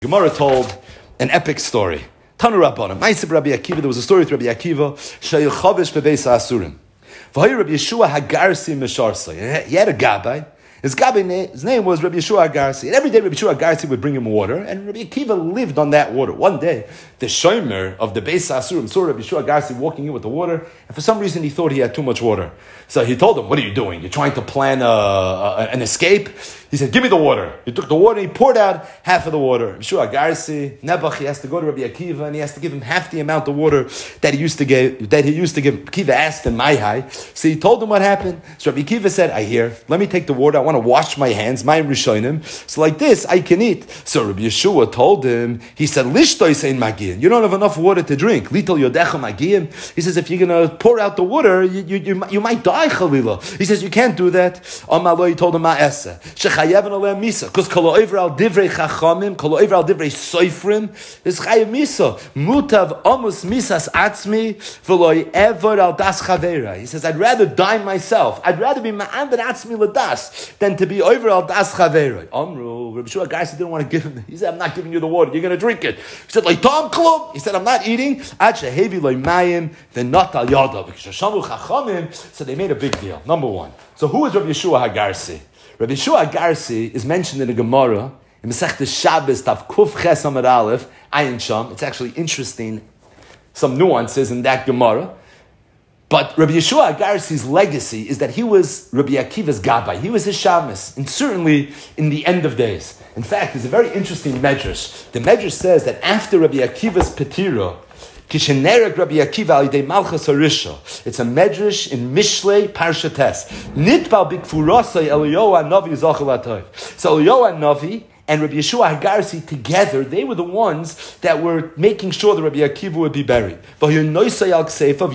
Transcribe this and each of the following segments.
Gemara told an epic story. Tanu Rabbanan, Ma'aseh Rabbi Akiva. There was a story with Rabbi Akiva. Sheyichavish bebeis ha'asurim. V'hay Rabbi Yeshua Hagarsi Mesharsai. He had a gabbai. His name was Rabbi Yeshua Hagarsi. And every day Rabbi Yeshua Hagarsi would bring him water, and Rabbi Akiva lived on that water. One day, the shomer of the Beis Ha'asurim saw Rabbi Yeshua Hagarsi walking in with the water, and for some reason he thought he had too much water. So he told him, "What are you doing? You're trying to plan an escape?" He said, "Give me the water." He took the water, he poured out half of the water. Rabbi Yeshua Hagarsi, Nebuch, he has to go to Rabbi Akiva, and he has to give him half the amount of water that he used to give. Akiva asked him, "Mai." So he told him what happened. So Rabbi Akiva said, "I hear. Let me take the water. I want to wash my hands, my rishonim. So like this, I can eat." So Rabbi Yeshua told him, he said, "Lishtois ein magian. You don't have enough water to drink. Lital yodecha magian." He says, if you're going to pour out the water, you might die, Chalila. He says, you can't do that. Amalo, he told him, Ma'aseh. Shechayeven aleh misa. Because kol over al divrei chachamim, kol over al divrei soifrim, is chayev misa. Mutav amos misas atzmi, v'loi ever al das chavera. He says, I'd rather die myself. I'd rather be ma'an ben atzmi ladas than to be over al das chavera. Amru, Rabbi Yeshua Hagarsi didn't want to give him. He said, I'm not giving you the water. You're going to drink it. He said, like Tom Klum. He said, I'm not eating. Ad shehevi loy mayim v'not al yada. Because Shamu chachamim. So they made a big deal. Number one. So who is Rabbi Yeshua Hagarsi? Rabbi Yeshua Hagarsi is mentioned in the Gemara in Masechta Shabbos Tav Kuf Ches Amud Aleph Ayin Sham. It's actually interesting, some nuances in that Gemara. But Rabbi Yeshua Hagarsi's legacy is that he was Rabbi Akiva's gabbai. He was his shamus, and certainly in the end of days. In fact, there's a very interesting medrash. The medrash says that after Rabbi Akiva's petira, Kishenerek Rabbi Akiva al yidei Malchus Harisha. It's a medrash in Mishlei Parshates. Nitbal bikfurasai Eliyahu Hanavi Zachal Atayv. So Eliyahu Hanavi and Rabbi Yeshua Hagarsi together, they were the ones that were making sure that Rabbi Akiva would be buried. So Rabbi Yeshua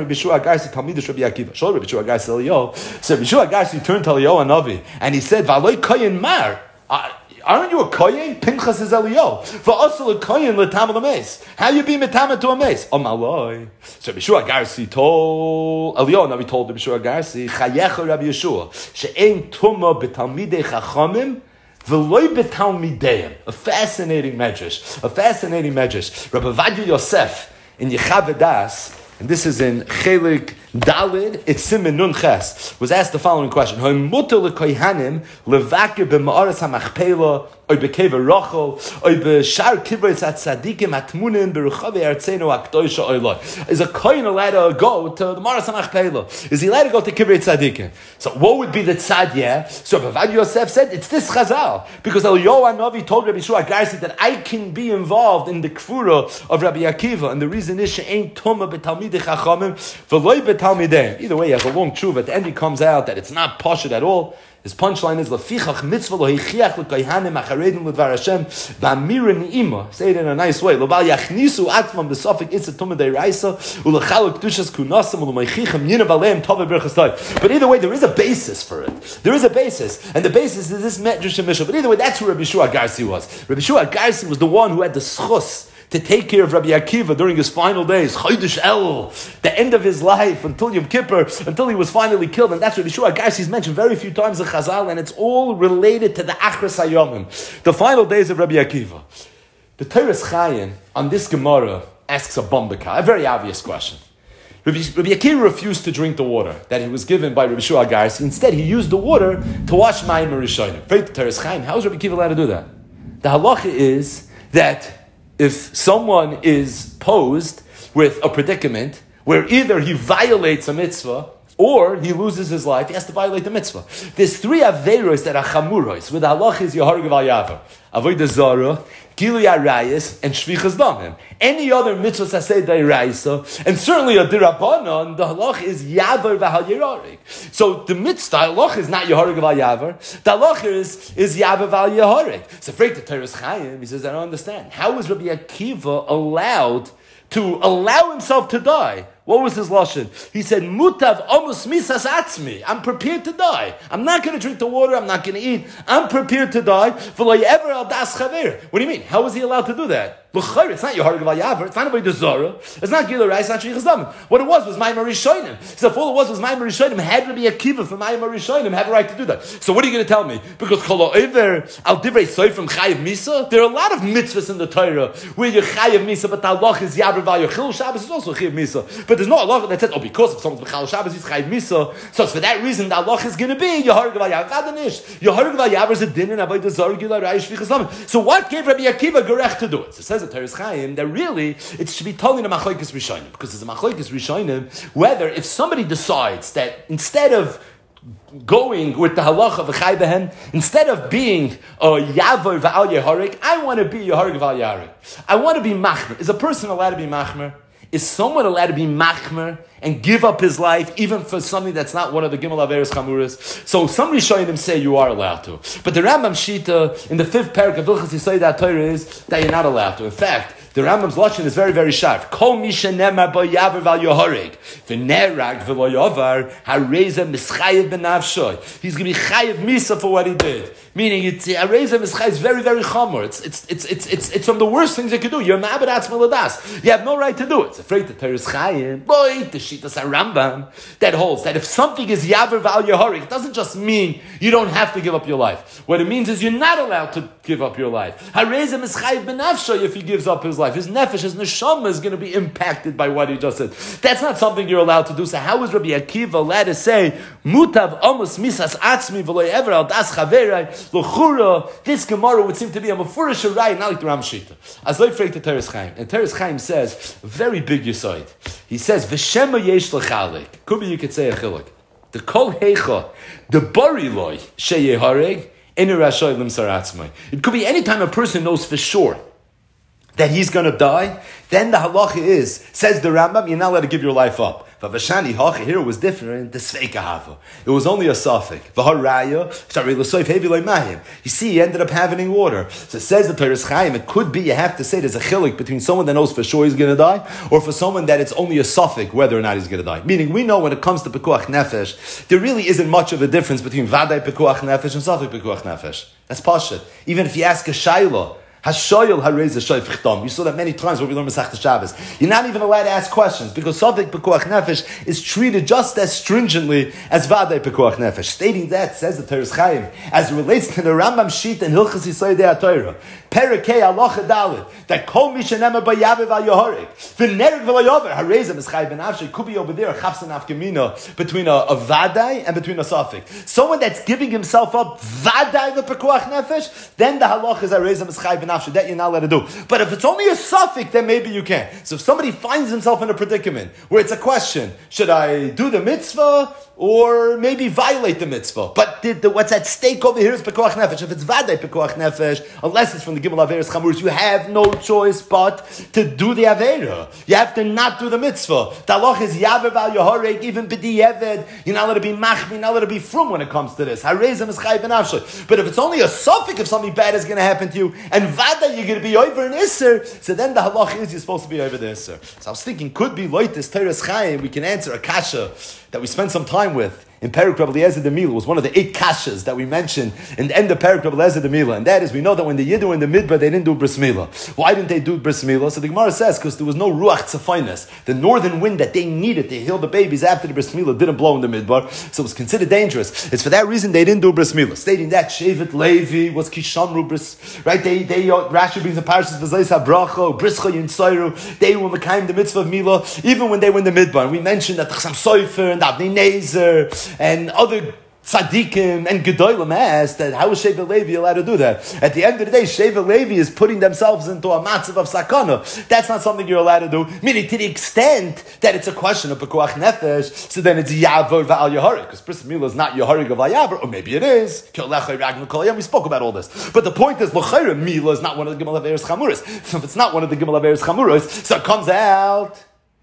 Hagarsi turned to Eliyahu Hanavi and he said, V'aloi koyin mar. Aren't you a koyin? Pinchas is Eliyahu. V'asal a koyin l'tam l'meis. How you be metama to a meis? Oh maloi. So Rabbi Yeshua Hagarsi told Eliyahu Hanavi told Rabbi Yeshua Hagarsi, Chayecha Rabbi Yeshua she'ein tuma b'talmidei chachamim. A fascinating medrash. Rabbi Ovadia Yosef in Yechavedas, and this is in Chelik Dalid, it's Simen Nun Ches, was asked the following question: Ha'mutar lekohanim levakir b'ma'aras hamachpela, or b'keva rochel, or b'shar kivros atzadikim atmunim b'ruchavei artzenu akdoisha oiloi. Is a kohen allowed to go to the Ma'aras hamachpela? Is he allowed to go to kivrei tzadikim? So what would be the tzad? Yeah. So Rabbi Ovadia Yosef said it's this Chazal, because Eliyahu Hanavi told Rabbi Yeshua Hagarsi that I can be involved in the kfura of Rabbi Akiva, and the reason is she'ein tuma b'talmidei chachamim v'loi b'talmidei. Either way, he has a long tshuva. At the end, he comes out that it's not pashut at all. His punchline is lefichach mitzvah lo hichiach lekohanim acharedim ledvar Hashem ba'amira ni'ima. Say it in a nice way. Lo bal yachnisu atzmam b'sofik itzat tumah deiraisa ulechal kedushas kunasam ulemeichichem yinav aleim tova berachas toiv. But either way, there is a basis for it. There is a basis, and the basis is this medrash and mishnah. But either way, that's who Rabbi Yeshua Hagarsi was. Rabbi Yeshua Hagarsi was the one who had the schus to take care of Rabbi Akiva during his final days, Chodesh El, the end of his life, until Yom Kippur, until he was finally killed. And that's what Yeshua Hagarsi is mentioned very few times in Chazal, and it's all related to the Achras HaYomim, the final days of Rabbi Akiva. The Teres Chaim on this Gemara asks a bombika, a very obvious question. Rabbi Akiva refused to drink the water that he was given by Rabbi Yeshua Hagarsi. Instead, he used the water to wash Mayim Rishonim. Very Teres Chaim, how is Rabbi Akiva allowed to do that? The halacha is that if someone is posed with a predicament where either he violates a mitzvah or he loses his life, he has to violate the mitzvah. There's three averos that are chamuros, where the halach is Yehareg Val Yavar, Avodah Zarah, Gilui Arayis, and Shvichas Damim. Any other mitzvah saseh da'iraisa, and certainly a dirabanan, the halach is Yavar V'Hal Yehareg. So the mitzvah, halach is not Yehareg Val Yavar, the halach is Yavar V'Hal Yehareg. So Frek the Teres Chaim, he says, I don't understand. How is Rabbi Akiva allowed to allow himself to die? What was his lashon? He said, "Mutav amos misas atzmi." I'm prepared to die. I'm not going to drink the water. I'm not going to eat. I'm prepared to die. V'lo yever al das chaver. What do you mean? How was he allowed to do that? It's not Yehareg Vayavar. It's not about the Zara. It's not Gila Rai. It's not Shvichas Damim. What it was Ma'amar Rishonim. So if all it was Ma'amar Rishonim, had Rabbi Akiva from Ma'amar Rishonim have a right to do that. So what are you going to tell me? Because Kol Oiver Al Divrei Soy from Chayiv Misa. There are a lot of mitzvahs in the Torah where you're Chayiv Misa, but the Allah is Yavar Vayavar. Chil Shabbos is also Chayiv Misa. But there's no Allah that says, because if someone's B'chal Shabbos he's Chayiv Misa. So it's for that reason the Allah is going to be Yehareg Vayavar. Vadanish. Yehareg Vayavar is a din and Avodah Zarah Gila Rai Shvichas Damim. So what gave Rabbi Akiva Gerech to do it? So it says the Torah Chaim that really it should be told in a machlokes rishonim, because it's a machlokes rishonim whether if somebody decides that instead of going with the halacha of a chai behen, instead of being a yavor v'al yeharik, I want to be yeharik v'al yarik. I want to be machmer. Is a person allowed to be machmer? Is someone allowed to be machmer and give up his life even for something that's not one of the Gimel Averos Chamuras? So some Rishonim say you are allowed to. But the Rambam Shita in the 5th parak of Hilchos Yisod HaTorah is that you're not allowed to. In fact, the Rambam's lashon is very, very sharp. Kol mi shenemar bo yaver val yohareg v'nerag v'lo yovar hareza mischayev benavshoy. He's going to be chayev misa for what he did. Meaning, it's hareza mischayev is very, very chomer. It's from the worst things you could do. You're ma'abed atzma l'das. You have no right to do it. It's afraid to teres chayim. Boy, the shitas Rambam that holds that if something is yaver val yohareg, it doesn't just mean you don't have to give up your life. What it means is you're not allowed to give up your life. Hareza mischayev benavshoy if he gives up his life. His nefesh, his neshama is going to be impacted by what he just said. That's not something you're allowed to do. So how is Rabbi Akiva allowed to say, Mutav amos misas atzmi v'lo ever al das chaverai l'chura? This Gemara would seem to be a mefurish arai, not like the Ram Shita. As like Freik to Teres Chaim. And Teres Chaim says, a very big yesod. He says, V'shema yesh l'chalik. Could be you could say a chiluk. The kol heicha, the bari loy, sheyehareg, enu rashoy limsar atzmai. It could be any time a person knows for sure that he's going to die, then the halacha is, says the Rambam, you're not allowed to give your life up. But Vashani Hacha, here it was different, the Sveika Hava. It was only a suffix. You see, he ended up having water. So it says the Teres Chaim, it could be, you have to say there's a chilik between someone that knows for sure he's going to die, or for someone that it's only a suffix whether or not he's going to die. Meaning, we know when it comes to Pekuach Nefesh, there really isn't much of a difference between Vadai Pekuach Nefesh and Suffix Pekuach Nefesh. That's Pashat. Even if you ask a Shaila, Hashoyel hareza shoyf chtam. You saw that many times when we learn Masechta Shabbos. You're not even allowed to ask questions because Safek Pekuach Nefesh is treated just as stringently as Vadei Pekuach Nefesh. Stating that, says the Teres Chaim, as it relates to the Rambam Shita and Hilchos Yisod HaTorah, Perekei Halacha Daled, that Kol Mi Shenemar Bayavev Al Yoharek, V'nereg V'lo Yover, Hareza Mischai Ben Avshay, could be over there a Chafsan Afkamina between a Vadai and between a Safek. Someone that's giving himself up Vadai the Pekuach Nefesh, then the Halacha is Hareza Mischai Ben Avshay, that you're not allowed to do. But if it's only a suffix, then maybe you can. So if somebody finds himself in a predicament where it's a question, should I do the mitzvah or maybe violate the mitzvah? But what's at stake over here is Pekuach Nefesh. If it's Vadai Pekuach Nefesh, unless it's from the Gimel Averos Chamuros, you have no choice but to do the Avera. You have to not do the mitzvah. The halach is Yaver Val Yohareg, even B'di'eved. You're not allowed to be Machmi, you're not allowed to be Frum when it comes to this. Harezim is Chai Ben Avshay. But if it's only a suffix, if something bad is going to happen to you, and Vadai you're going to be over an Isser, so then the halach is you're supposed to be over the Isser. So I was thinking, could be Loitis Teres Chaim, we can answer a kasha that we spent some time with in Perek Rabbi Eliezer de Mila. Was one of the 8 kashas that we mentioned in the end of Perek Rabbi Eliezer de Mila, and that is, we know that when the Yiddu were in the Midbar, they didn't do Bris Milah. Why didn't they do Bris Milah? So the Gemara says, because there was no Ruach Tzafinus. The northern wind that they needed to heal the babies after the Bris Milah didn't blow in the Midbar, so it was considered dangerous. It's for that reason they didn't do Bris Milah. Stating that Shevet Levi was Kishamru Bris, right? Rashi brings the Parashas V'Zayis HaBracha, Brischa Yinsayru, they were Mekayim the mitzvah of Milah, even when they were in the Midbar. And we mentioned that Chasam Sofer and Avnei Nezer and other tzaddikim and gedolim asked that how is Shevet Levi allowed to do that? At the end of the day, Shevet Levi is putting themselves into a matzav of sakana. That's not something you're allowed to do. Meaning, to the extent that it's a question of pekuach nefesh, so then it's yavor va'al yaharik, because Bris Milah is not yaharik of yavor, or maybe it is. We spoke about all this, but the point is, l'chayra Milah is not one of the Gimel Averos Chamuros. So if it's not one of the Gimel Averos Chamuros, so it comes out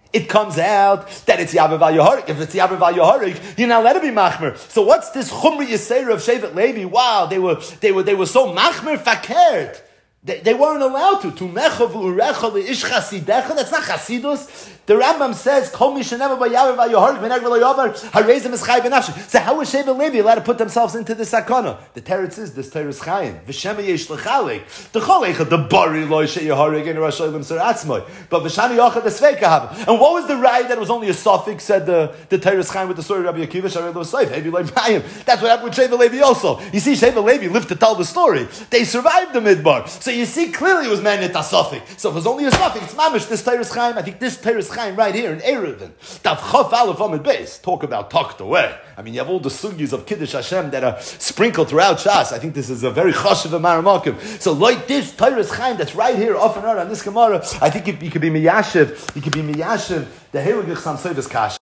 that it's Yaver Val Yoharik. If it's Yaver Val Yoharik, you're not allowed to be Machmer. So what's this Chumri Yisera of Shevet Levi? Wow, they were so Machmer fakert. They weren't allowed to. That's not chasidus. The Rambam says, "Kol mi shenever v'yaver v'yoharg v'negv v'yover harezim is chai b'nafshi." So how is Sheva Levi allowed to put themselves into the sakana? The teretz is this teretz chayim v'shema yesh l'chalik the cholecha the bari loy sheyaharg in Rosh Hashanah ser atzmoi but v'shani yochad the sveika have. And what was the right that was only a suffix? Said the teretz chayim with the story of Rabbi Akiva Sharei Lo Seif Hevi Loy Mayim. That's what happened with Sheva Levi also. You see, Sheva Levi lived to tell the story. They survived the midbar. So you see, clearly it was manit a suffix. So if it was only a suffix, it's mamish this teretz chayim. I think this teretz chayim right here in Eruvin, Tav Chof Aleph Amud Beis, talk about tucked away. I mean, you have all the sugis of Kiddush Hashem that are sprinkled throughout Shas. I think this is a very chashuv of Maramakim. So like this Teres Chaim that's right here, off and on this Gemara, I think you could be miyashiv, the Heiligich Sam Sevis Kash.